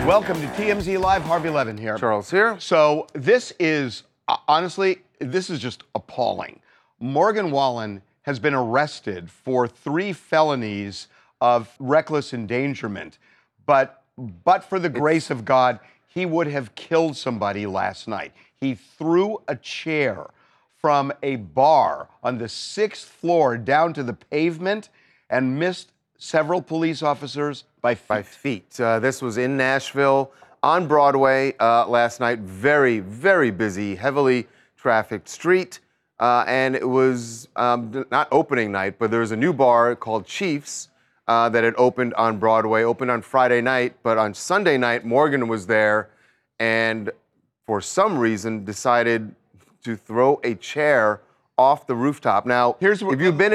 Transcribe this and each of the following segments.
Welcome to TMZ Live. Harvey Levin here. Charles here. So this is, honestly, this is just appalling. Morgan Wallen has been arrested for 3 felonies of reckless endangerment. But for the grace of God, he would have killed somebody last night. He threw a chair from a bar on the 6th floor down to the pavement and missed several police officers by feet. This was in Nashville on Broadway last night. Very, very busy, heavily trafficked street. And it was not opening night, but there was a new bar called Chiefs that had opened on Broadway, opened on Friday night. But on Sunday night, Morgan was there and for some reason decided to throw a chair off the rooftop. Now, if you've been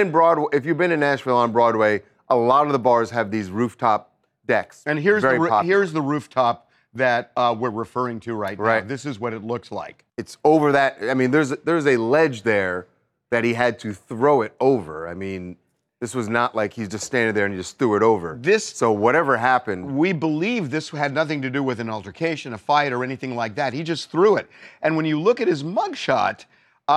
in Nashville on Broadway, a lot of the bars have these rooftop decks. And here's the rooftop that we're referring to right now. This is what it looks like. It's over that. I mean, there's a ledge there that he had to throw it over. I mean, this was not like he's just standing there and he just threw it over. So whatever happened. We believe this had nothing to do with an altercation, a fight, or anything like that. He just threw it. And when you look at his mugshot,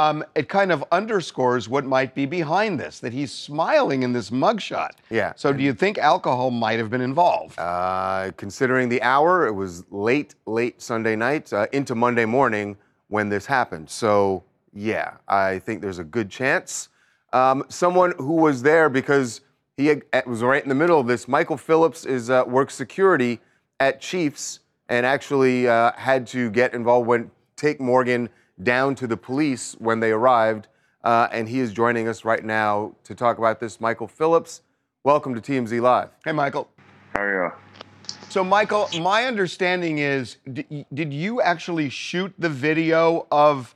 it kind of underscores what might be behind this, that he's smiling in this mugshot. Yeah. So do you think alcohol might have been involved? Considering the hour, it was late Sunday night into Monday morning when this happened. So, yeah, I think there's a good chance. Someone who was there because he was right in the middle of this, Michael Phillips works security at Chiefs and actually had to get involved take Morgan down to the police when they arrived, and he is joining us right now to talk about this. Michael Phillips, welcome to TMZ Live. Hey, Michael. How are you? So, Michael, my understanding is, did you actually shoot the video of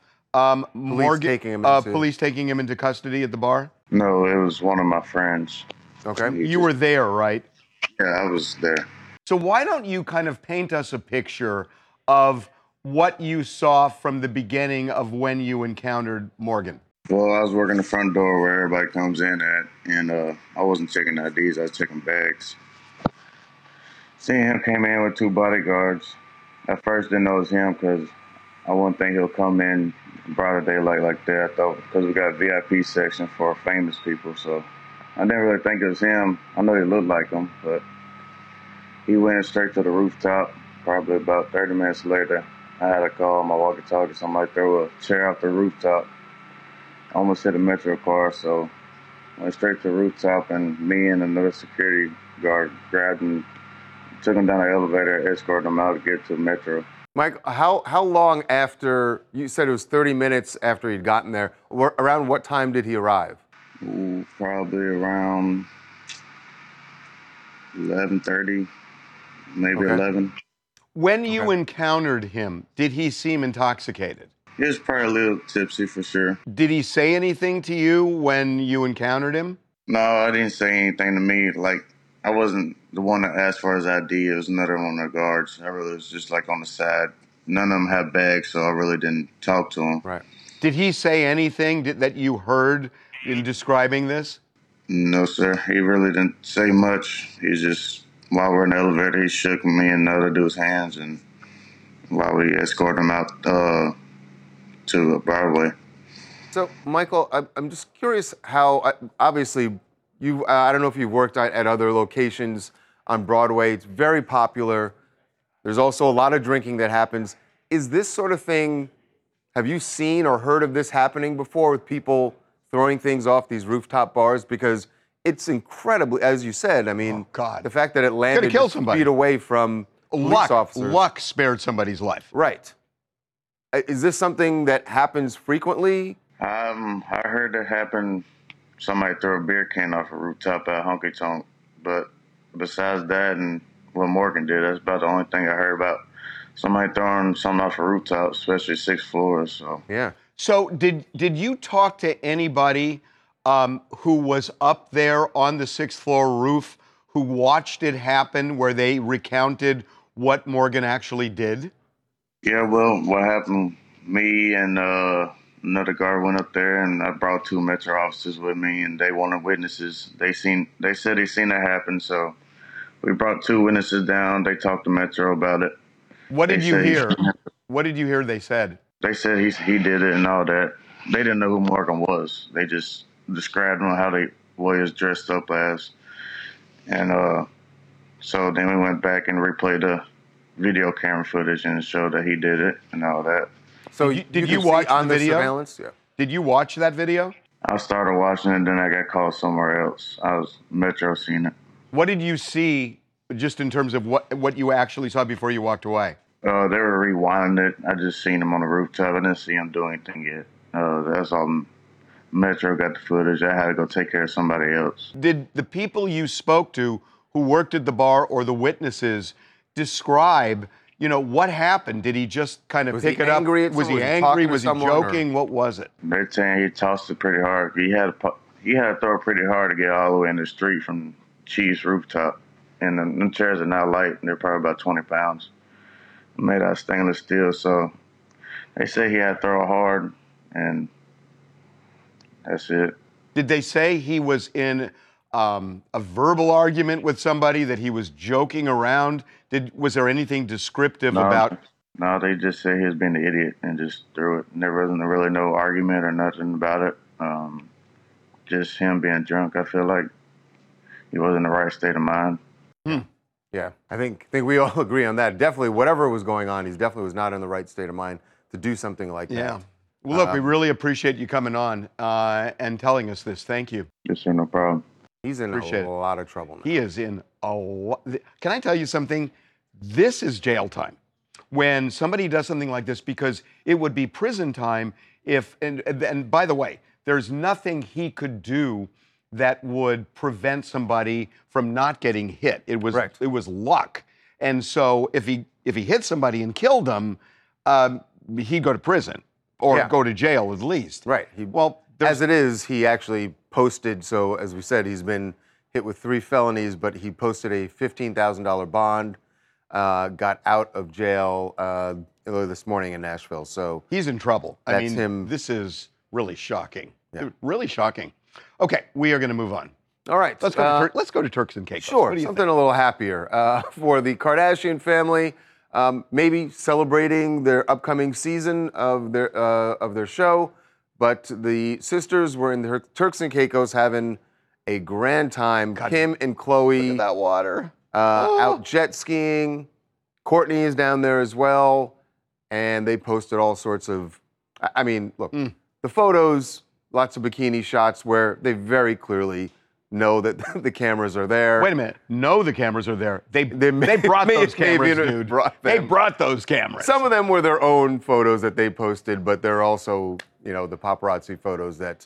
police taking him into custody at the bar? No, it was one of my friends. Okay. You were there, right? Yeah, I was there. So why don't you kind of paint us a picture of what you saw from the beginning of when you encountered Morgan? Well, I was working the front door where everybody comes in at, and I wasn't checking IDs, I was checking bags. Seeing him came in with 2 bodyguards. At first didn't know it was him because I wouldn't think he'll come in broader daylight like that. I thought because we got a VIP section for famous people, so I didn't really think it was him. I know he looked like him, but he went straight to the rooftop. Probably about 30 minutes later, I had a call on my walkie-talkie. Somebody threw a chair off the rooftop. I almost hit a Metro car, so went straight to the rooftop, and me and another security guard grabbed him, took him down the elevator, escorted him out to get to Metro. Mike, how long after, you said it was 30 minutes after he'd gotten there, around what time did he arrive? Probably around 11:30, maybe 11. When you encountered him, did he seem intoxicated? He was probably a little tipsy for sure. Did he say anything to you when you encountered him? No, I didn't say anything to me. Like, I wasn't the one that asked for his ID. It was another one of the guards. I really was just like on the side. None of them had bags, so I really didn't talk to him. Right. Did he say anything that you heard in describing this? No, sir. He really didn't say much. He just, while we're in the elevator, he shook me and the other dude's hands, and while we escorted him out to Broadway. So, Michael, I'm just curious how, obviously, I don't know if you've worked at other locations on Broadway. It's very popular. There's also a lot of drinking that happens. Is this sort of thing, have you seen or heard of this happening before with people throwing things off these rooftop bars? Because it's incredibly, as you said, I mean, the fact that it landed just feet away from police officers. Luck spared somebody's life. Right. Is this something that happens frequently? I heard it happen. Somebody threw a beer can off a rooftop at Honky Tonk, but besides that and what Morgan did, that's about the only thing I heard about somebody throwing something off a rooftop, especially 6 floors. So yeah. So did you talk to anybody who was up there on the 6th floor roof who watched it happen, where they recounted what Morgan actually did? Yeah, well, what happened, me and another guard went up there, and I brought 2 Metro officers with me, and they wanted witnesses. They said they seen that happen, so We brought two witnesses down. They talked to Metro about it. What did They you said hear? What did you hear they said? They said he did it and all that. They didn't know who Morgan was. They just described him how they what he was dressed up as. And so then we went back and replayed the video camera footage and showed that he did it and all that. So Did you can see watch on the the video? surveillance? Yeah. Did you watch that video? I started watching it, then I got called somewhere else. I was Metro seeing it. What did you see just in terms of what you actually saw before you walked away? They were rewinding it. I just seen him on the rooftop. I didn't see him do anything yet. That's all. Metro got the footage. I had to go take care of somebody else. Did the people you spoke to who worked at the bar or the witnesses describe, what happened? Did he just kind of pick it up? Was he angry? Was he joking? What was it? They're saying he tossed it pretty hard. He had to throw it pretty hard to get all the way in the street from Chief's rooftop. And the chairs are not light. They're probably about 20 pounds. Made out of stainless steel. So they say he had to throw it hard, and that's it. Did they say he was in a verbal argument with somebody, that he was joking around? Was there anything descriptive about? No, they just say he was being an idiot and just threw it. And there wasn't really no argument or nothing about it. Just him being drunk. I feel like he wasn't in the right state of mind. Yeah, I think we all agree on that. Definitely, whatever was going on, he definitely was not in the right state of mind to do something like that. Yeah. Well, look, we really appreciate you coming on and telling us this. Thank you. Yes, sir, no problem. He's in a lot of trouble now. He is in a lot. Can I tell you something? This is jail time when somebody does something like this, because it would be prison time if, and by the way, there's nothing he could do that would prevent somebody from not getting hit. It was luck. And so if he hit somebody and killed them, he'd go to prison or go to jail at least. Right. As it is, he actually posted, so as we said, he's been hit with 3 felonies, but he posted a $15,000 bond, got out of jail earlier this morning in Nashville. So he's in trouble. I mean, him. This is really shocking. Yeah. Really shocking. Okay, we are going to move on. All right. Let's go to Turks and Caicos. Sure, something a little happier for the Kardashian family. Maybe celebrating their upcoming season of their show, but the sisters were in the Turks and Caicos having a grand time. God, Kim and Khloe, look at that water. out jet skiing. Courtney is down there as well, and they posted all sorts of. I mean, look, the photos, lots of bikini shots where they very clearly know that the cameras are there. Wait a minute. No, the cameras are there. They brought those cameras, dude. They brought those cameras. Some of them were their own photos that they posted, but they're also, the paparazzi photos that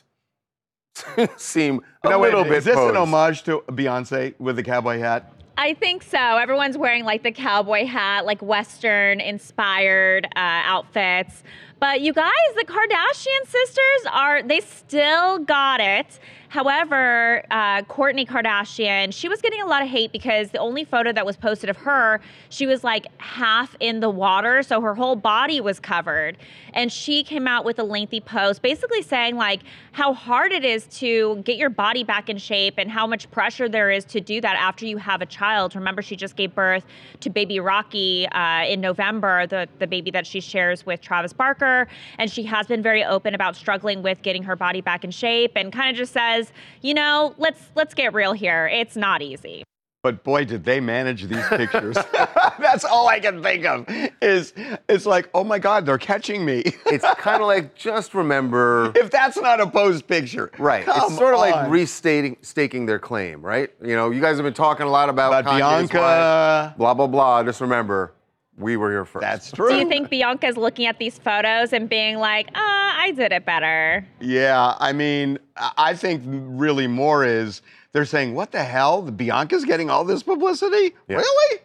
seem a little bit Is this posed. an homage to Beyonce with the cowboy hat? I think so. Everyone's wearing like the cowboy hat, like Western inspired outfits. But you guys, the Kardashian sisters they still got it. However, Kourtney Kardashian, she was getting a lot of hate because the only photo that was posted of her, she was like half in the water, so her whole body was covered. And she came out with a lengthy post basically saying like how hard it is to get your body back in shape and how much pressure there is to do that after you have a child. Remember, she just gave birth to baby Rocky in November, the baby that she shares with Travis Barker. And she has been very open about struggling with getting her body back in shape and kind of just says, let's get real here. It's not easy. But boy, did they manage these pictures. That's all I can think of is it's like, oh my God, they're catching me. It's kind of like, just remember. If that's not a posed picture. Right. It's sort of like staking their claim, right? You guys have been talking a lot about Kanye's Bianca. wife, blah, blah, blah. Just remember, we were here first. That's true. Do you think Bianca's looking at these photos and being like, I did it better? Yeah, I mean, I think really more is they're saying, what the hell? Bianca's getting all this publicity? Yeah. Really?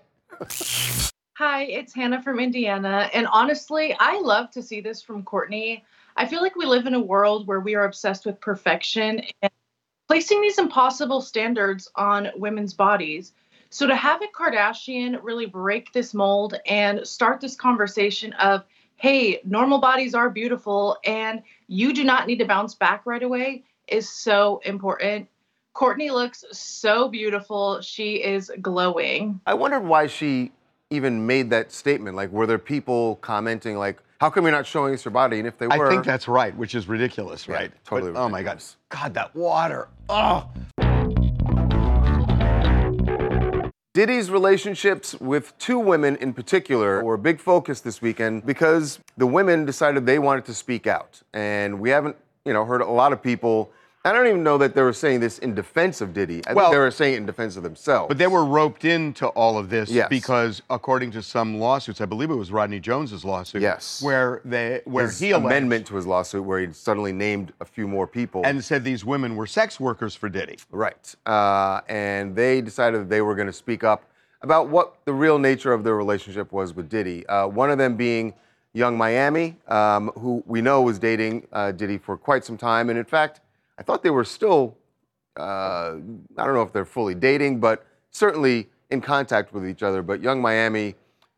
Hi, it's Hannah from Indiana. And honestly, I love to see this from Kourtney. I feel like we live in a world where we are obsessed with perfection and placing these impossible standards on women's bodies. So to have a Kardashian really break this mold and start this conversation of, hey, normal bodies are beautiful and you do not need to bounce back right away is so important. Courtney looks so beautiful. She is glowing. I wondered why she even made that statement. Like, were there people commenting, like, how come you're not showing us your body? And if they were. I think that's right, which is ridiculous, Yeah, right? totally But, oh my God. ridiculous. God, that water. Oh. Diddy's relationships with two women in particular were a big focus this weekend because the women decided they wanted to speak out. And we haven't, heard a lot of people. I don't even know that they were saying this in defense of Diddy. I think they were saying it in defense of themselves. But they were roped into all of this Yes. because, according to some lawsuits, I believe it was Rodney Jones's lawsuit, Yes. where his he alleged amendment to his lawsuit where he suddenly named a few more people. and said these women were sex workers for Diddy. Right. And they decided that they were going to speak up about what the real nature of their relationship was with Diddy. One of them being Young Miami, who we know was dating Diddy for quite some time. And in fact, I thought they were still, I don't know if they're fully dating, but certainly in contact with each other. But Young Miami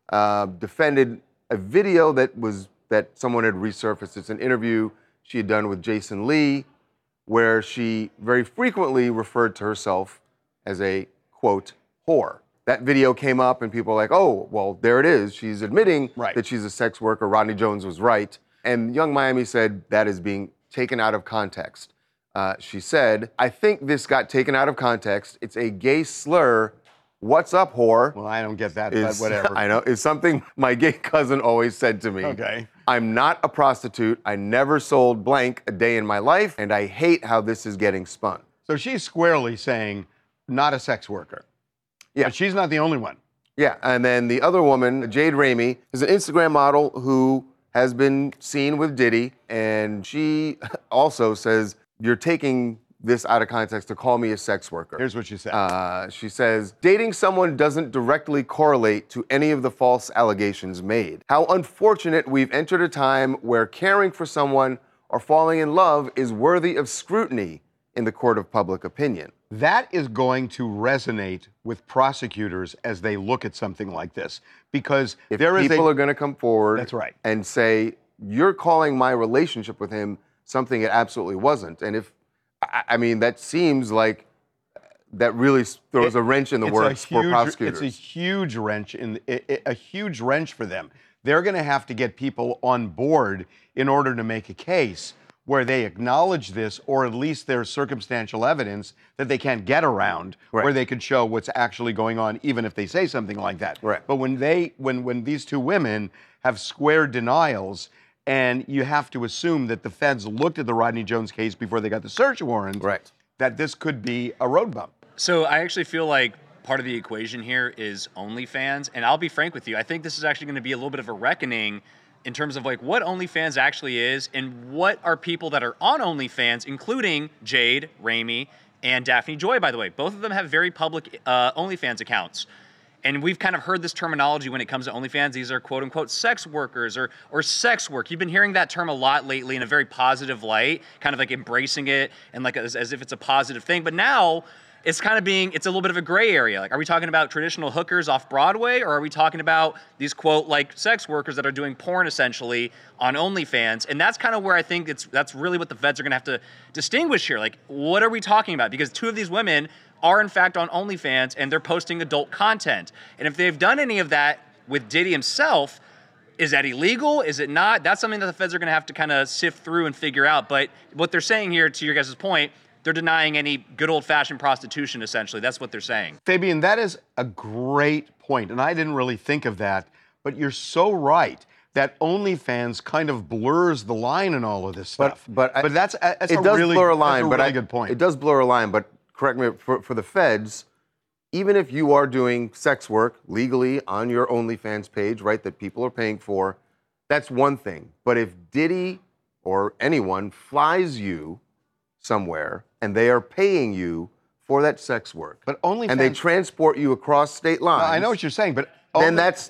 defended a video that someone had resurfaced. It's an interview she had done with Jason Lee, where she very frequently referred to herself as a, quote, whore. That video came up and people were like, oh, well, there it is. She's admitting that she's a sex worker. Rodney Jones was right. And Young Miami said that is being taken out of context. She said, I think this got taken out of context. It's a gay slur. What's up, whore? Well, I don't get that, but whatever. I know. It's something my gay cousin always said to me. Okay. I'm not a prostitute. I never sold blank a day in my life, and I hate how this is getting spun. So she's squarely saying, not a sex worker. Yeah. But she's not the only one. Yeah, and then the other woman, Jade Ramey, is an Instagram model who has been seen with Diddy, and she also says, you're taking this out of context to call me a sex worker. Here's what she said. She says, dating someone doesn't directly correlate to any of the false allegations made. How unfortunate we've entered a time where caring for someone or falling in love is worthy of scrutiny in the court of public opinion. That is going to resonate with prosecutors as they look at something like this, because If there is people are going to come forward That's right. and say, you're calling my relationship with him something it absolutely wasn't. And if, I mean, that seems like that really throws a wrench in the works for prosecutors. It's a huge wrench a huge wrench for them. They're going to have to get people on board in order to make a case where they acknowledge this, or at least there's circumstantial evidence that they can't get around, where they could show what's actually going on, even if they say something like that. Right. But when these two women have square denials, and you have to assume that the feds looked at the Rodney Jones case before they got the search warrant, that this could be a road bump. So I actually feel like part of the equation here is OnlyFans. And I'll be frank with you, I think this is actually going to be a little bit of a reckoning in terms of like what OnlyFans actually is and what are people that are on OnlyFans, including Jade, Ramey, and Daphne Joy, by the way. Both of them have very public OnlyFans accounts. And we've kind of heard this terminology when it comes to OnlyFans. These are quote unquote sex workers or sex work. You've been hearing that term a lot lately in a very positive light, kind of like embracing it and like as if it's a positive thing. But now it's kind of it's a little bit of a gray area. Like, are we talking about traditional hookers off Broadway, or are we talking about these quote like sex workers that are doing porn essentially on OnlyFans? And that's kind of where I think that's really what the feds are going to have to distinguish here. Like, what are we talking about? Because two of these women are in fact on OnlyFans and they're posting adult content. And if they've done any of that with Diddy himself, is that illegal? Is it not? That's something that the feds are going to have to kind of sift through and figure out. But what they're saying here, to your guys' point, they're denying any good old-fashioned prostitution, essentially. That's what they're saying. Fabian, that is a great point, and I didn't really think of that, but you're so right that OnlyFans kind of blurs the line in all of this stuff. But that's it does blur a line. That's a really good point. It does blur a line, but correct me, for the feds, even if you are doing sex work legally on your OnlyFans page, right, that people are paying for, that's one thing. But if Diddy or anyone flies you somewhere and they are paying you for that sex work, but OnlyFans, and they transport you across state lines, I know what you're saying, but then that's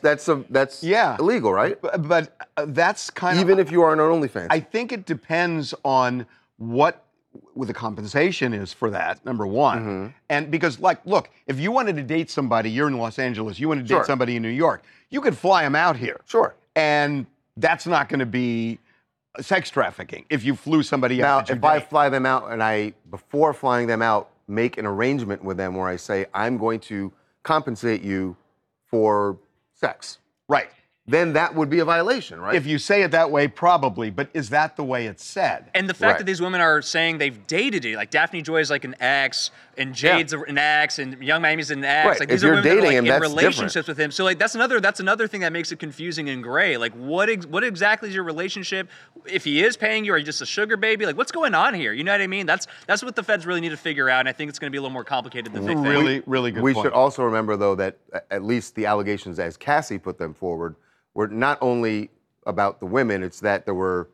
illegal, right? But that's kind even if you are on OnlyFans. I think it depends on what the compensation is for that, number one. And because, like, look, if you wanted to date somebody, you're in Los Angeles, you wanted to date somebody in New York, you could fly them out here. Sure. And that's not going to be sex trafficking if you flew somebody out. Now, if I fly them out and before flying them out, make an arrangement with them where I say, I'm going to compensate you for sex, Right. then that would be a violation, right? If you say it that way, probably, but is that the way it's said? And the fact Right. that these women are saying they've dated it, like Daphne Joy is like an ex, and Jade's an ex, and Young Miami's an ex. Right. Like If these are you're women that are, dating like, him, in that's relationships different. with him. So like that's another thing that makes it confusing and gray. Like what exactly is your relationship? If he is paying you, are you just a sugar baby? Like what's going on here? You know what I mean? That's what the feds really need to figure out. And I think it's going to be a little more complicated than they think. Really, really good We point. should also remember, though, that at least the allegations as Cassie put them forward were not only about the women, it's that there were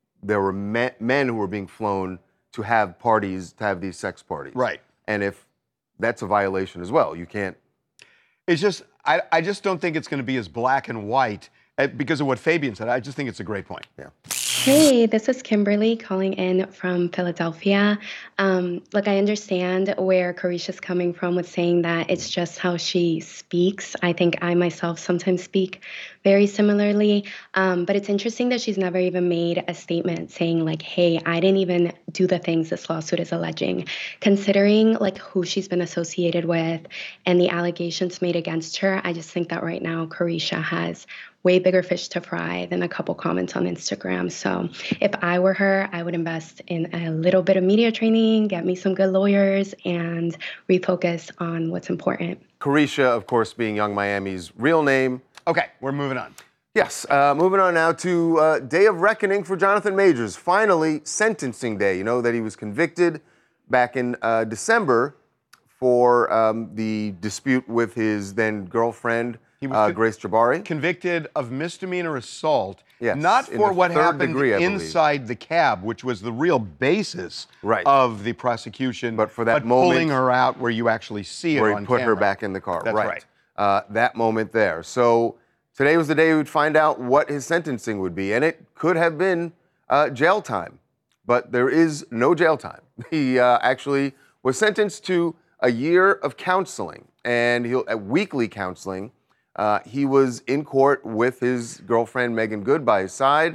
men who were being flown to have parties, to have these sex parties. Right. And if that's a violation as well, you can't. It's just, I just don't think it's going to be as black and white because of what Fabian said. I just think it's a great point. Yeah. Hey, this is Kimberly calling in from Philadelphia. Look, I understand where Carisha's coming from with saying that it's just how she speaks. I think I myself sometimes speak very similarly. But it's interesting that she's never even made a statement saying like, hey, I didn't even do the things this lawsuit is alleging. Considering like who she's been associated with and the allegations made against her, I just think that right now Carisha has way bigger fish to fry than a couple comments on Instagram. So if I were her, I would invest in a little bit of media training, get me some good lawyers, and refocus on what's important. Carisha, of course, being Young Miami's real name. Okay, we're moving on. Yes, moving on now to Day of Reckoning for Jonathan Majors. Finally, sentencing day. You know that he was convicted back in December for the dispute with his then girlfriend, He was Grace Jabari. Convicted of misdemeanor assault, Yes, not in for the what third happened degree, I believe. inside the cab, which was the real basis Right. of the prosecution, But for that pulling moment her out where you actually see it where on he put her camera. back in the car. That's right. That moment there. So today was the day we would find out what his sentencing would be, and it could have been jail time, but there is no jail time. He actually was sentenced to a year of counseling, and weekly counseling. He was in court with his girlfriend Megan Good by his side,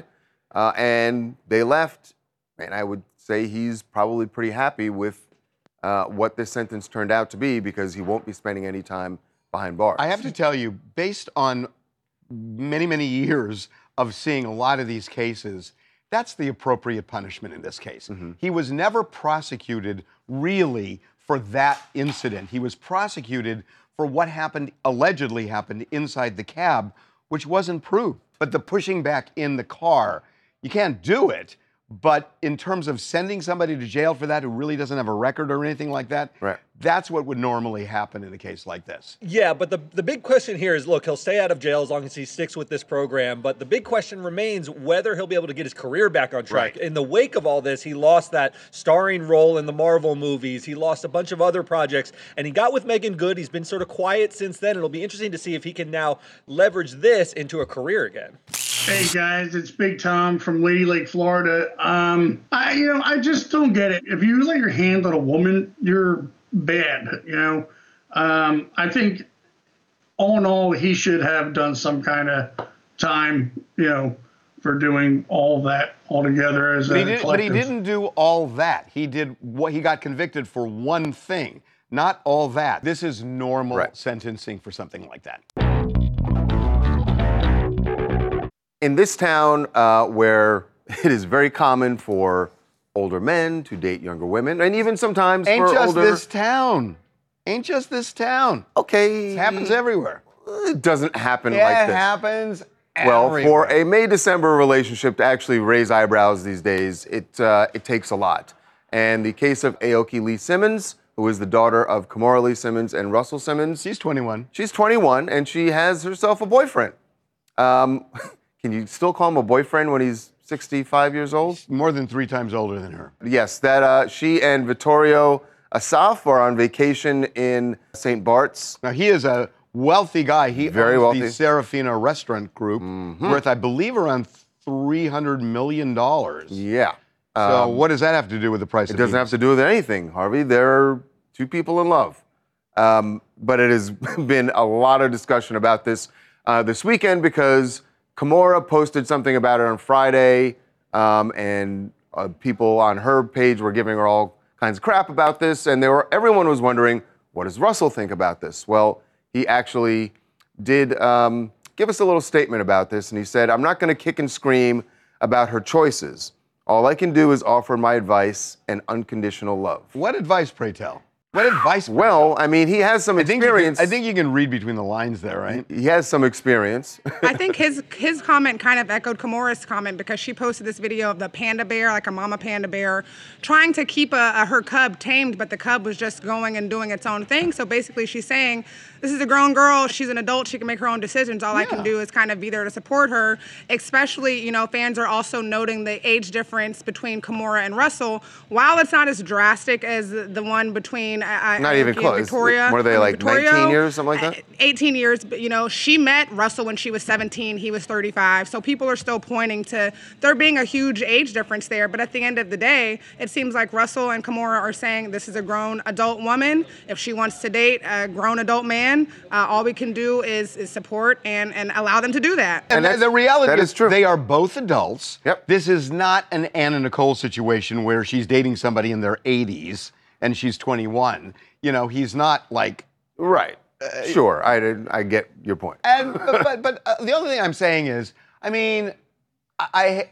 and they left. And I would say he's probably pretty happy with what this sentence turned out to be because he won't be spending any time behind bars. I have to tell you, based on many, many years of seeing a lot of these cases, that's the appropriate punishment in this case. He was never prosecuted really for that incident. He was prosecuted for what allegedly happened inside the cab, which wasn't proved. But the pushing back in the car, you can't do it. But in terms of sending somebody to jail for that who really doesn't have a record or anything like that, Right. that's what would normally happen in a case like this. Yeah, but the big question here is, look, he'll stay out of jail as long as he sticks with this program. But the big question remains whether he'll be able to get his career back on track. Right. In the wake of all this, he lost that starring role in the Marvel movies. He lost a bunch of other projects. And he got with Megan Good. He's been sort of quiet since then. It'll be interesting to see if he can now leverage this into a career again. Hey guys, it's Big Tom from Lady Lake, Florida. I just don't get it. If you lay your hand on a woman, you're bad. I think all in all, he should have done some kind of time, for doing all that altogether as But a he collective. didn't do all that. He did what he got convicted for one thing, not all that. This is normal Right. sentencing for something like that. In this town where it is very common for older men to date younger women, and even sometimes Ain't for just older... this town. Ain't just this town. Okay. It happens everywhere. It doesn't happen Yeah, like it this. happens Well, everywhere. for a May-December relationship to actually raise eyebrows these days, it takes a lot. And the case of Aoki Lee Simmons, who is the daughter of Kamora Lee Simmons and Russell Simmons. She's 21. She's 21, and she has herself a boyfriend. Can you still call him a boyfriend when he's 65 years old? More than 3 times older than her. Yes, that she and Vittorio Asaf are on vacation in St. Bart's. Now, he is a wealthy guy. He Very owns wealthy. the Serafina restaurant group, worth, I believe, around $300 million. Yeah. So what does that have to do with the price It of doesn't have to do with anything, Harvey. They're two people in love. But it has been a lot of discussion about this this weekend because Kamora posted something about it on Friday, and people on her page were giving her all kinds of crap about this, and everyone was wondering, what does Russell think about this? Well, he actually did give us a little statement about this, and he said, I'm not going to kick and scream about her choices. All I can do is offer my advice and unconditional love. What advice, pray tell? What advice? Well, I mean, he has some experience. I think you can read between the lines there, right? He has some experience. I think his comment kind of echoed Kimora's comment because she posted this video of the panda bear, like a mama panda bear, trying to keep her cub tamed, but the cub was just going and doing its own thing. So basically she's saying, this is a grown girl, she's an adult, she can make her own decisions. All I can do is kind of be there to support her, especially, you know, fans are also noting the age difference between Kimora and Russell. While it's not as drastic as the one between not even close. Victoria. What are they, like 19 years, something like that? 18 years, but you know, she met Russell when she was 17, he was 35. So people are still pointing to there being a huge age difference there. But at the end of the day, it seems like Russell and Kimora are saying this is a grown adult woman. If she wants to date a grown adult man, all we can do is support and allow them to do that. And the reality is true. They are both adults. Yep. This is not an Anna Nicole situation where she's dating somebody in their 80s and she's 21. You know, he's not like... Right. Sure, I get your point. And but the other thing I'm saying is, I mean, I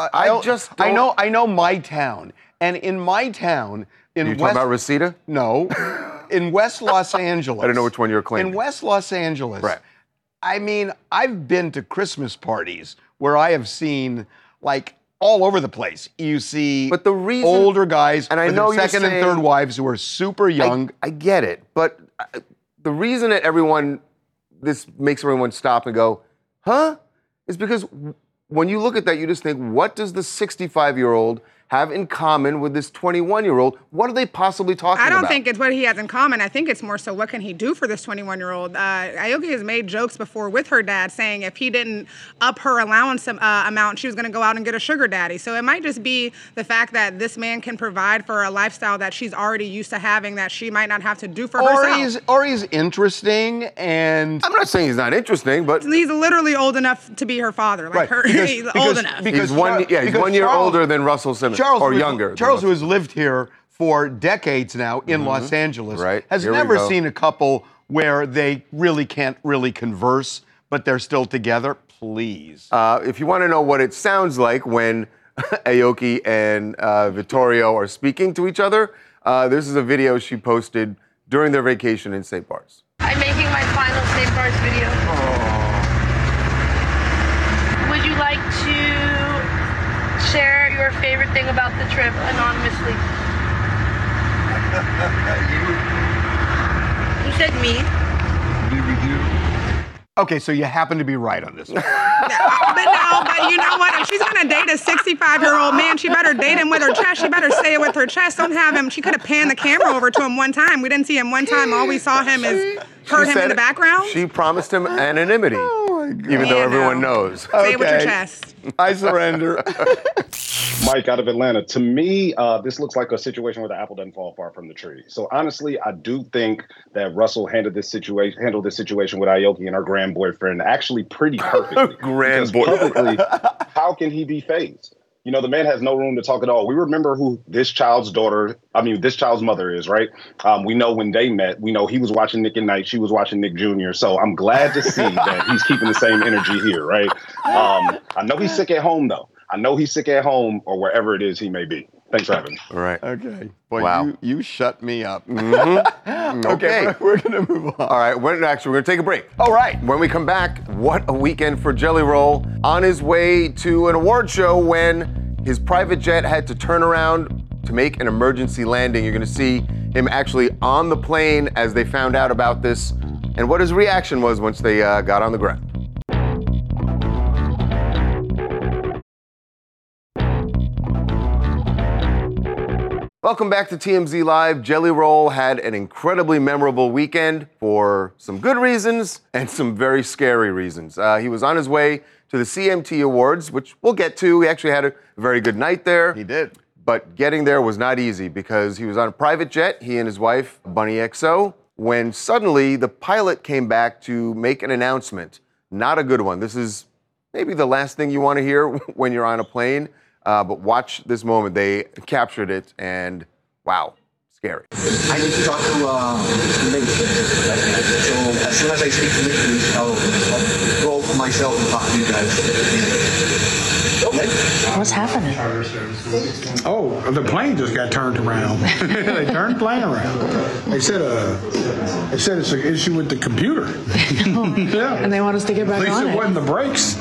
know my town, and in my town, in You're talking about Reseda? No, in West Los Angeles. I don't know which one you're claiming. In West Los Angeles, right? I mean, I've been to Christmas parties where I have seen like all over the place. You see, but the reason, older guys and I with know their second and third wives who are super young. I get it, but the reason that this makes everyone stop and go, huh? Is because when you look at that, you just think, what does the 65-year-old have in common with this 21-year-old? What are they possibly talking about? I don't think it's what he has in common. I think it's more so what can he do for this 21-year-old. Aoki has made jokes before with her dad saying if he didn't up her allowance amount, she was going to go out and get a sugar daddy. So it might just be the fact that this man can provide for a lifestyle that she's already used to having that she might not have to do for herself. Or he's interesting, and... I'm not saying he's not interesting, but... He's literally old enough to be her father. Like right. he's old enough. He's 1 year older than Russell Simmons. Younger. Charles, who has lived here for decades now in Los Angeles, has never seen a couple where they really can't really converse, but they're still together. Please. If you want to know what it sounds like when Aoki and Vittorio are speaking to each other, this is a video she posted during their vacation in St. Bart's. I'm making my final St. Bart's video. Would you like to share your favorite thing about the trip anonymously? You said me. Okay, so you happen to be right on this one. But you know what? If she's gonna date a 65-year-old man, she better date him with her chest. She better say it with her chest. Don't have him. She could have panned the camera over to him one time. We didn't see him one time. All we saw him is heard him in the background. She promised him anonymity, even though everyone knows. Say it with your chest. I surrender. Mike out of Atlanta. To me, this looks like a situation where the apple doesn't fall far from the tree. So honestly, I do think that Russell handled this situation with Aoki and her grand boyfriend actually pretty perfectly. Grand boyfriend. How can he be fazed? You know, the man has no room to talk at all. We remember who this child's mother is, right? We know when they met, we know he was watching Nick at Night, she was watching Nick Jr. So I'm glad to see that he's keeping the same energy here, right? I know he's sick at home, though. I know he's sick at home or wherever it is he may be. Thanks for having me. All right. Okay. Boy, wow. You shut me up. Okay. We're going to move on. All right. We're going to take a break. All right. When we come back, what a weekend for Jelly Roll. On his way to an award show when his private jet had to turn around to make an emergency landing. You're going to see him actually on the plane as they found out about this and what his reaction was once they got on the ground. Welcome back to TMZ Live. Jelly Roll had an incredibly memorable weekend for some good reasons and some very scary reasons. He was on his way to the CMT Awards, which we'll get to. He actually had a very good night there. He did. But getting there was not easy because he was on a private jet, he and his wife, Bunny XO, when suddenly the pilot came back to make an announcement. Not a good one. This is maybe the last thing you want to hear when you're on a plane. But watch this moment. They captured it, and wow, scary. I need to talk to Nick. So as soon as I speak to Nick, I'll go for myself and talk to you guys. What's happening? Oh, the plane just got turned around. They turned the plane around. They said it's an issue with the computer. Yeah. And they want us to get back At least on it it. wasn't the brakes.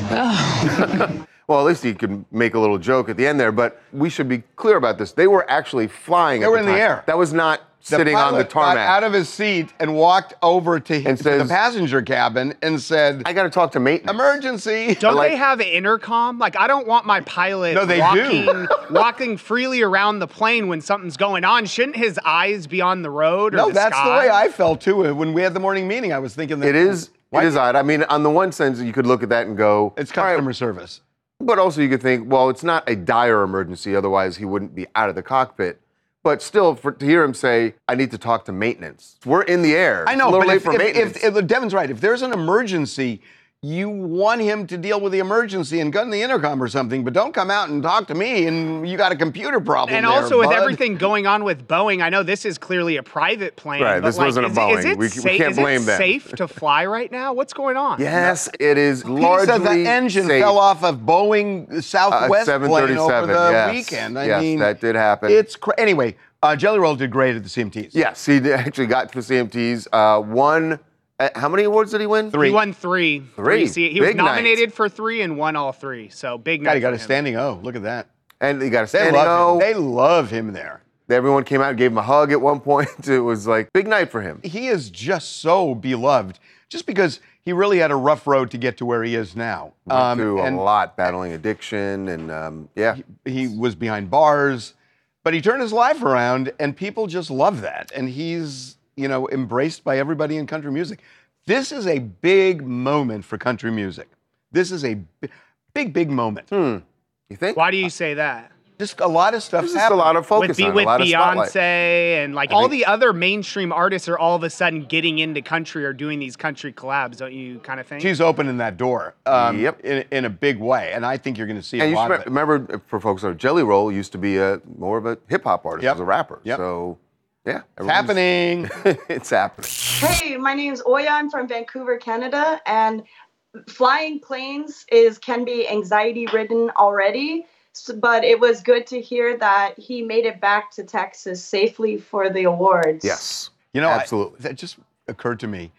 Oh. Well, at least he could make a little joke at the end there, but we should be clear about this. They were actually flying. They were in the air. That was not sitting on the pilot got tarmac. out of his seat and walked over to And the says, passenger cabin and said, I got to talk to maintenance. Emergency. Don't they have an intercom? Like, I don't want my pilot No, they do. walking freely around the plane when something's going on. Shouldn't his eyes be on the road or No, the that's sky? the way I felt too. When we had the morning meeting, I was thinking that It is odd. I mean, on the one sense, you could look at that and go, It's customer service. But also you could think, well, it's not a dire emergency, otherwise he wouldn't be out of the cockpit. But still, to hear him say, I need to talk to maintenance. We're in the air. I know, it's a little but late for maintenance. if Devin's right, if there's an emergency, you want him to deal with the emergency and gun the intercom or something, but don't come out and talk to me and you got a computer problem And there, also with bud. everything going on with Boeing, I know this is clearly a private plane. Right, but this wasn't a Boeing. Is it We can't blame is it them. safe to fly right now? What's going on? Yes, it is Piece largely of the engine safe. fell off of Boeing Southwest plane over 737, the yes. weekend. I Yes, mean, that did happen. It's anyway. Jelly Roll did great at the CMTs. Yes, he actually got to the CMTs. Won. How many awards did he win? He won three. Three. He was Big night. nominated for 3 and won all 3. So big night. God, he got for a him. standing O. Look at that. And he got a They standing love O. him. They love him there. Everyone came out and gave him a hug at one point. It was like big night for him. He is just so beloved, just because he really had a rough road to get to where he is now. Went through a and lot, battling addiction, and yeah. he was behind bars, but he turned his life around, and people just love that. And he's, embraced by everybody in country music. This is a big moment for country music. This is a big moment. You think? Why do you say that? Just a lot of stuff's Just a happening. lot of focus on it, With a lot of spotlight. Beyonce and all the other mainstream artists are all of a sudden getting into country or doing these country collabs, don't you kind of think? She's opening that door Yep. in a big way, and I think you're going to see And a you lot should of it. remember, for folks who know, Jelly Roll used to be more of a hip hop artist, Yep. as a rapper. Yep. So, yeah. It's happening. It's happening. Hey, my name is Oya. I'm from Vancouver, Canada, and flying planes can be anxiety-ridden already. But it was good to hear that he made it back to Texas safely for the awards. Yes. Absolutely. That just occurred to me.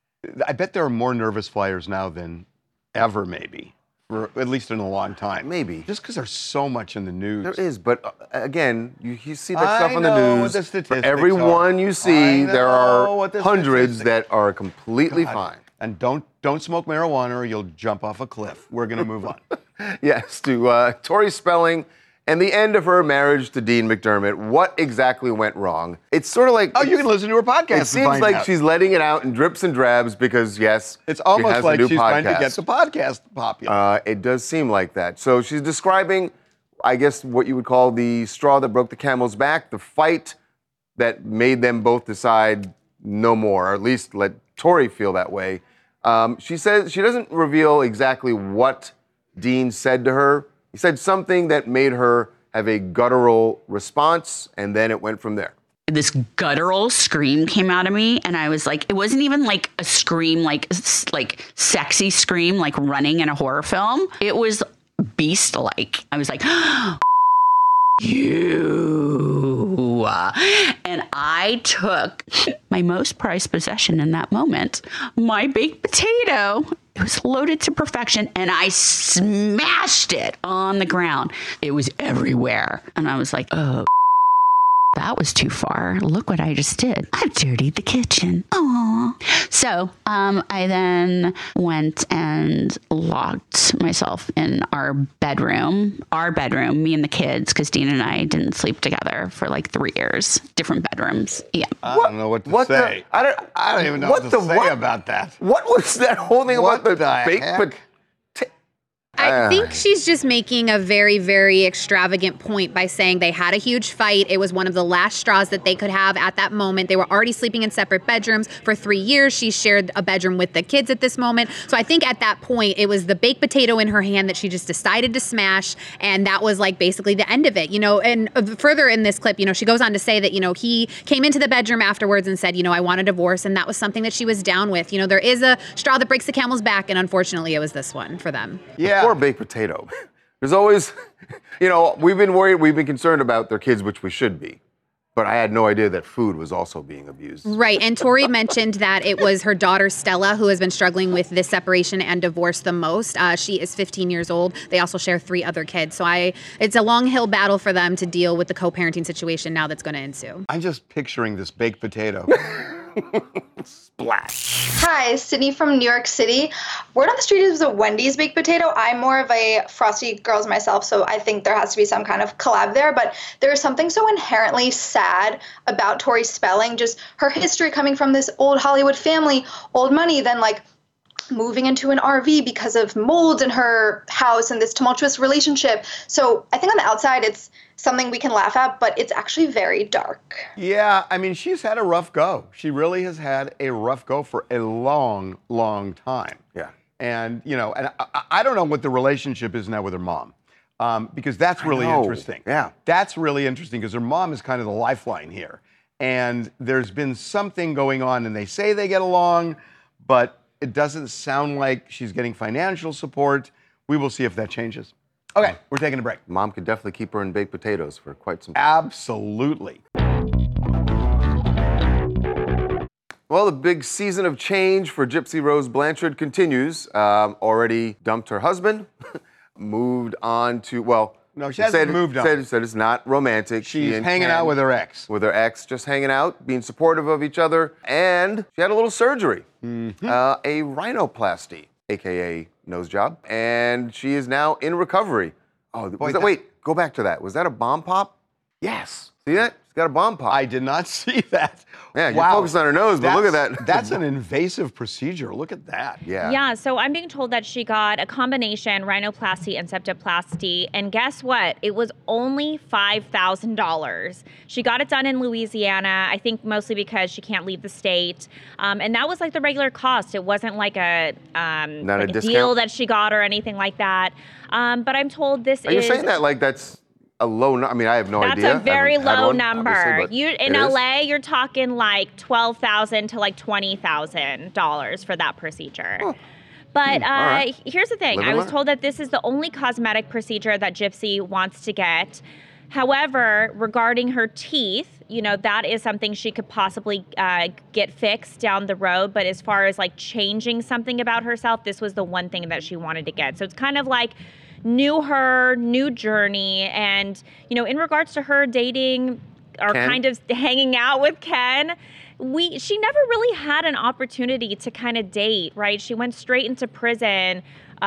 I bet there are more nervous flyers now than ever, maybe, for at least in a long time. Maybe. Just because there's so much in the news. There is, but again, you see that I stuff on the know news. what the For statistics every are. one you see, I there know are what the hundreds statistics- that are completely God. fine. And don't smoke marijuana or you'll jump off a cliff. We're going to move on. Yes, to Tori Spelling and the end of her marriage to Dean McDermott. What exactly went wrong? It's sort of like... Oh, you can listen to her podcast It and seems find like out. she's letting it out in drips and drabs because, yes, It's she almost has like a new she's trying to podcast. get the podcast popular. It does seem like that. So she's describing, I guess, what you would call the straw that broke the camel's back, the fight that made them both decide no more, or at least let Tori feel that way. She says she doesn't reveal exactly what Dean said to her. He said something that made her have a guttural response, and then it went from there. This guttural scream came out of me, and I was like, it wasn't even like a scream, like sexy scream, like running in a horror film. It was beast-like. I was like, you. And I took my most prized possession in that moment, my baked potato. It was loaded to perfection, and I smashed it on the ground. It was everywhere. And I was like, oh, that was too far. Look what I just did. I dirtied the kitchen. Aww. So I then went and locked myself in our bedroom, me and the kids, because Dean and I didn't sleep together for like 3 years. Different bedrooms. Yeah. I don't know what to say. I don't even know what to say about that. What was that whole thing about the baked potato? I think she's just making a very, very extravagant point by saying they had a huge fight. It was one of the last straws that they could have at that moment. They were already sleeping in separate bedrooms for 3 years. She shared a bedroom with the kids at this moment. So I think at that point, it was the baked potato in her hand that she just decided to smash. And that was like basically the end of it, and further in this clip, she goes on to say that, he came into the bedroom afterwards and said, I want a divorce. And that was something that she was down with. There is a straw that breaks the camel's back. And unfortunately, it was this one for them. Yeah. Poor baked potato. There's always, we've been worried, we've been concerned about their kids, which we should be. But I had no idea that food was also being abused. Right. And Tori mentioned that it was her daughter, Stella, who has been struggling with this separation and divorce the most. She is 15 years old. They also share 3 other kids. So it's a long hill battle for them to deal with the co-parenting situation now that's going to ensue. I'm just picturing this baked potato. Splash. Hi, Sydney from New York City. Word on the street is a Wendy's baked potato. I'm more of a Frosty Girls myself, so I think there has to be some kind of collab there. But there's something so inherently sad about Tori Spelling, just her history coming from this old Hollywood family, old money, then moving into an RV because of mold in her house and this tumultuous relationship. So I think on the outside, it's something we can laugh at, but it's actually very dark. Yeah, she's had a rough go. She really has had a rough go for a long, long time. Yeah. And, I don't know what the relationship is now with her mom, because that's really interesting. Yeah. That's really interesting because her mom is kind of the lifeline here. And there's been something going on, and they say they get along, but it doesn't sound like she's getting financial support. We will see if that changes. Okay, we're taking a break. Mom could definitely keep her in baked potatoes for quite some time. Absolutely. Well, the big season of change for Gypsy Rose Blanchard continues. Already dumped her husband, moved on to, no, she hasn't moved on. Said it's not romantic. She's hanging out with her ex. With her ex, just hanging out, being supportive of each other. And she had a little surgery, a rhinoplasty, AKA nose job. And she is now in recovery. Oh, wait, go back to that. Was that a bomb pop? Yes. See that? She's got a bomb pop. I did not see that. Yeah, you're focused on her nose, but look at that. That's an invasive procedure. Look at that. Yeah. Yeah, so I'm being told that she got a combination rhinoplasty and septoplasty, and guess what? It was only $5,000. She got it done in Louisiana, I think mostly because she can't leave the state, and that was like the regular cost. It wasn't like a deal that she got or anything like that. But I'm told this is... Are you saying that like that's a low number? I have no idea. That's a very low number. In LA, is? You're talking like $12,000 to like $20,000 for that procedure. Oh. But right. Here's the thing. I was told that this is the only cosmetic procedure that Gypsy wants to get. However, regarding her teeth, that is something she could possibly get fixed down the road. But as far as like changing something about herself, this was the one thing that she wanted to get. So it's kind of like new her, new journey. And, in regards to her dating or kind of hanging out with Ken, she never really had an opportunity to kind of date, right? She went straight into prison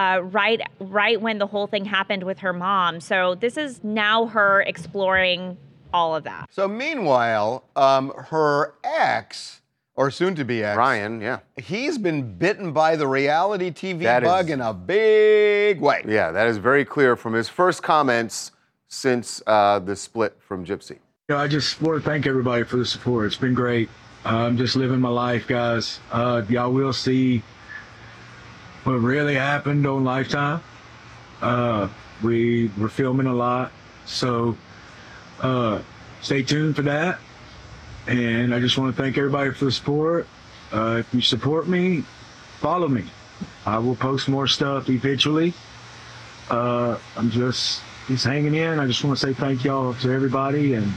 right when the whole thing happened with her mom. So this is now her exploring all of that. So meanwhile, her ex, or soon-to-be ex, Ryan, he's been bitten by the reality TV bug in a big way. Yeah, that is very clear from his first comments since the split from Gypsy. I just want to thank everybody for the support. It's been great. I'm just living my life, guys. Y'all will see what really happened on Lifetime. We were filming a lot, so stay tuned for that. And I just want to thank everybody for the support. If you support me, follow me. I will post more stuff eventually. I'm just hanging in. I just want to say thank y'all to everybody, and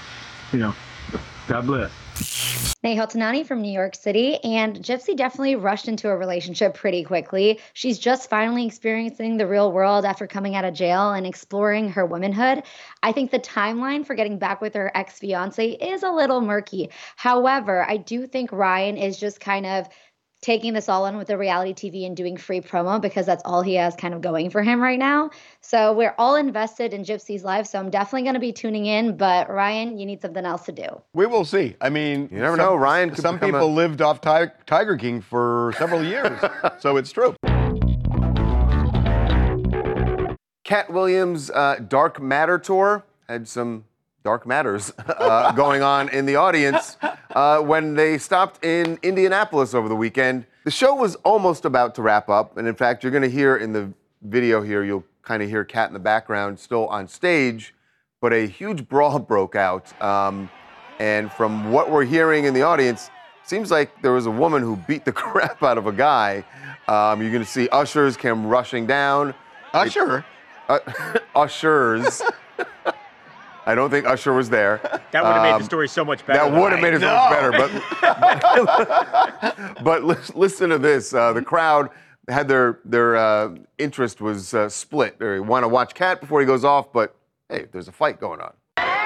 God bless. Nehal Tanani from New York City, and Gypsy definitely rushed into a relationship pretty quickly. She's just finally experiencing the real world after coming out of jail and exploring her womanhood. I think the timeline for getting back with her ex-fiance is a little murky. However, I do think Ryan is just kind of taking this all in with the reality TV and doing free promo because that's all he has kind of going for him right now. So we're all invested in Gypsy's life, so I'm definitely going to be tuning in, but Ryan, you need something else to do. We will see. I mean, you never know. Ryan could some people lived off Tiger King for several years, so it's true. Cat Williams' Dark Matter tour had some dark matters going on in the audience when they stopped in Indianapolis over the weekend. The show was almost about to wrap up, and in fact, you're going to hear in the video here, you'll kind of hear Cat in the background still on stage, but a huge brawl broke out. And from what we're hearing in the audience, seems like there was a woman who beat the crap out of a guy. You're going to see ushers come rushing down. Usher? Ushers. I don't think Usher was there. That would have made the story so much better. That would have made it so much better. But listen to this. The crowd had their interest was split. They want to watch Cat before he goes off, but hey, there's a fight going on.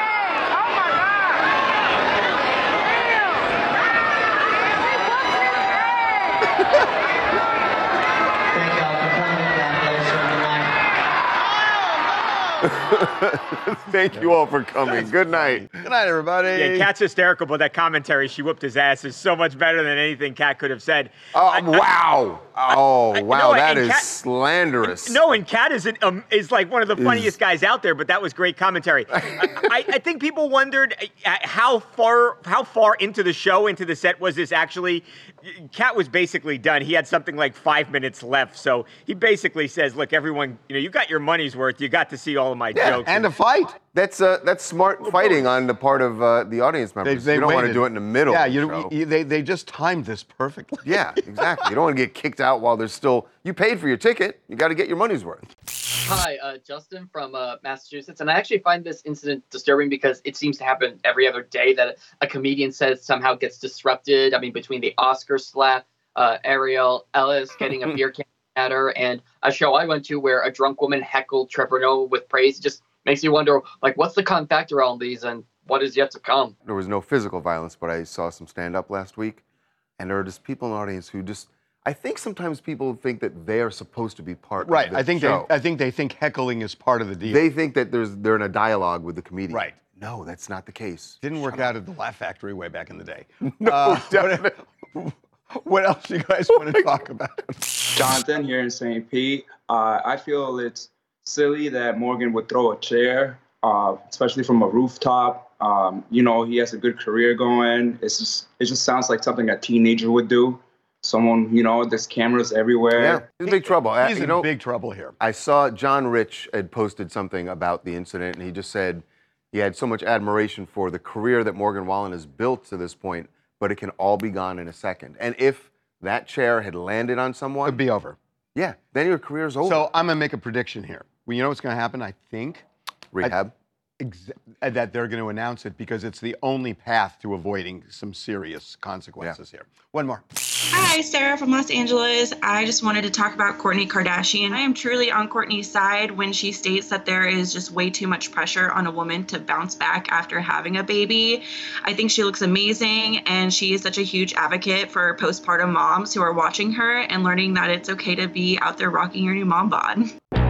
Thank you all for coming. Good night. Good night, everybody. Yeah, Cat's hysterical, but that commentary, she whooped his ass, is so much better than anything Cat could have said. Wow. That is slanderous. No, and Cat is like one of the funniest guys out there, but that was great commentary. I think people wondered how far into the show, into the set was this actually. Cat was basically done. He had something like 5 minutes left, so he basically says, look, everyone, you got your money's worth. You got to see all of my jokes. And a fight. That's smart fighting on the part of the audience members. They you don't want waited. to do it in the middle. Yeah, they just timed this perfectly. Yeah, exactly. You don't want to get kicked out while there's still. You paid for your ticket. You got to get your money's worth. Hi, Justin from Massachusetts, and I actually find this incident disturbing because it seems to happen every other day that a comedian says somehow gets disrupted. I mean, between the Oscar slap, Ariel Ellis getting a beer can at her, and a show I went to where a drunk woman heckled Trevor Noah with praise. It just makes you wonder, like, what's the con factor on these and what is yet to come? There was no physical violence, but I saw some stand-up last week, and there are just people in the audience who just. I think sometimes people think that they are supposed to be part of the show. I think they think heckling is part of the deal. They think that they're in a dialogue with the comedian. Right. No, that's not the case. Didn't work out at the Laugh Factory way back in the day. What else do you guys want to talk about? Jonathan here in St. Pete. I feel it's silly that Morgan would throw a chair, especially from a rooftop. He has a good career going. It just sounds like something a teenager would do. Someone, there's cameras everywhere. Yeah, he's in big trouble. He's in big trouble here. I saw John Rich had posted something about the incident, and he just said he had so much admiration for the career that Morgan Wallen has built to this point, but it can all be gone in a second. And if that chair had landed on someone... It'd be over. Yeah, then your career's over. So I'm going to make a prediction here. Well, you know what's going to happen, I think? Rehab? That they're going to announce it because it's the only path to avoiding some serious consequences here. One more. Hi, Sarah from Los Angeles. I just wanted to talk about Kourtney Kardashian. I am truly on Kourtney's side when she states that there is just way too much pressure on a woman to bounce back after having a baby. I think she looks amazing, and she is such a huge advocate for postpartum moms who are watching her and learning that it's okay to be out there rocking your new mom bod.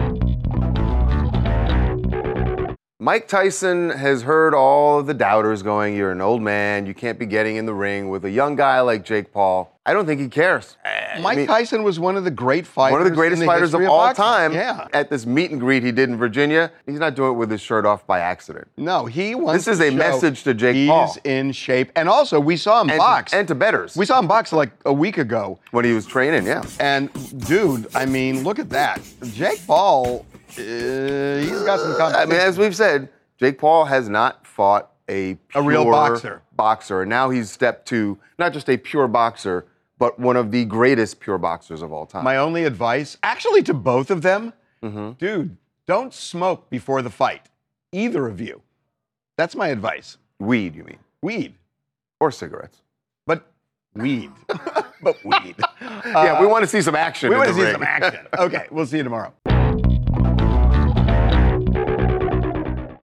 Mike Tyson has heard all of the doubters going, you're an old man, you can't be getting in the ring with a young guy like Jake Paul. I don't think he cares. Mike Tyson was one of the great fighters. One of the greatest fighters of all time. Yeah. At this meet and greet he did in Virginia, he's not doing it with his shirt off by accident. No, he wants This is a message to Jake Paul. He's in shape. And also, we saw him box. And to bettors. We saw him box like a week ago. When he was training, yeah. And, dude, I mean, look at that. Jake Paul, he's got some competition. I mean, as we've said, Jake Paul has not fought a real boxer. And now he's stepped to not just a pure boxer, but one of the greatest pure boxers of all time. My only advice, actually to both of them, dude, don't smoke before the fight. Either of you. That's my advice. Weed, you mean? Weed. Or cigarettes. But weed. But weed. Yeah, we want to see some action. We want to see some action. Okay, we'll see you tomorrow.